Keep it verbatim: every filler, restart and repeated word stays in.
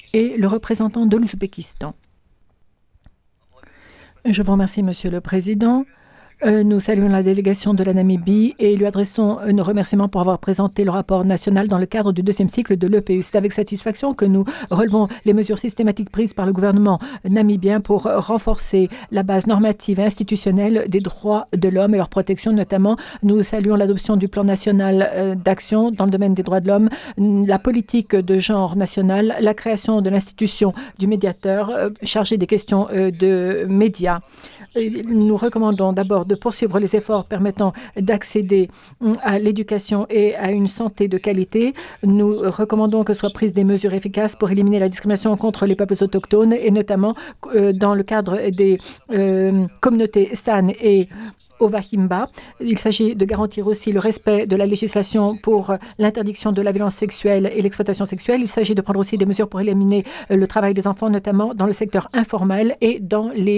et le représentant de l'Ouzbékistan. Je vous remercie, Monsieur le Président. Euh, Nous saluons la délégation de la Namibie et lui adressons euh, nos remerciements pour avoir présenté le rapport national dans le cadre du deuxième cycle de l'E P U. C'est avec satisfaction que nous relevons les mesures systématiques prises par le gouvernement namibien pour renforcer la base normative et institutionnelle des droits de l'homme et leur protection. Notamment, nous saluons l'adoption du plan national euh, d'action dans le domaine des droits de l'homme, la politique de genre nationale, la création de l'institution du médiateur euh, chargé des questions euh, de médias. Nous recommandons d'abord de poursuivre les efforts permettant d'accéder à l'éducation et à une santé de qualité. Nous recommandons que soient prises des mesures efficaces pour éliminer la discrimination contre les peuples autochtones et notamment euh, dans le cadre des euh, communautés San et Ovahimba. Il s'agit de garantir aussi le respect de la législation pour l'interdiction de la violence sexuelle et l'exploitation sexuelle. Il s'agit de prendre aussi des mesures pour éliminer le travail des enfants, notamment dans le secteur informel et dans les